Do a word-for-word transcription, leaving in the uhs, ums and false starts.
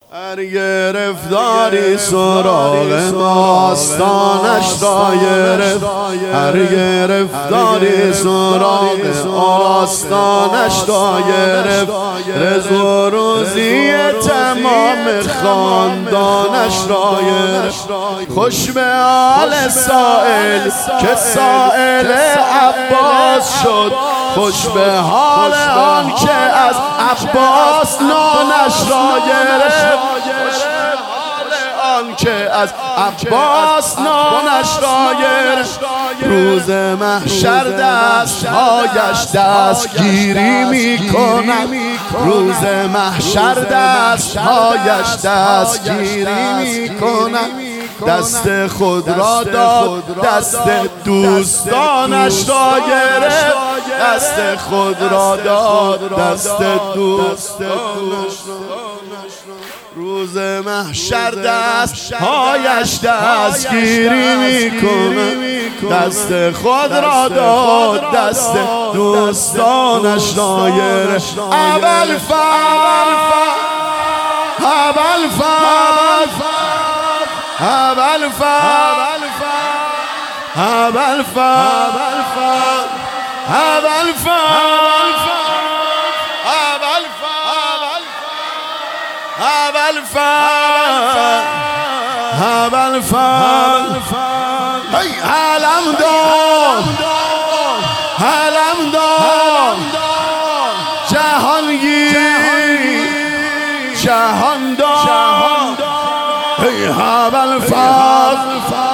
هر گرفتاری سراغ آستانش را گرفت، هر گرفتاری سراغ آستانش را گرفت، رزق و روزی تمام خاندانش را گرفت. خوش به حال سائل که سائل عباس شد، خوش به حال آن که از عباس نانش را گرفت، آن که از عباس نانش را گرفت. روز محشر دستهایش دستگیری میکنند، روز محشر دستهایش دستگیری میکنند. دست خود را داد، دست دوستانش را گرفت، دست خود را داد، دست دوستانش را. روز محشر دستهایش دستگیری میکنه، دست خود را داد، دست دوستانش را گرفت. اول فر اول فر اول فر اول فر اول فر اول فر اول فر ای علم دار علم دار جهانگیر جهاندار ای اول فر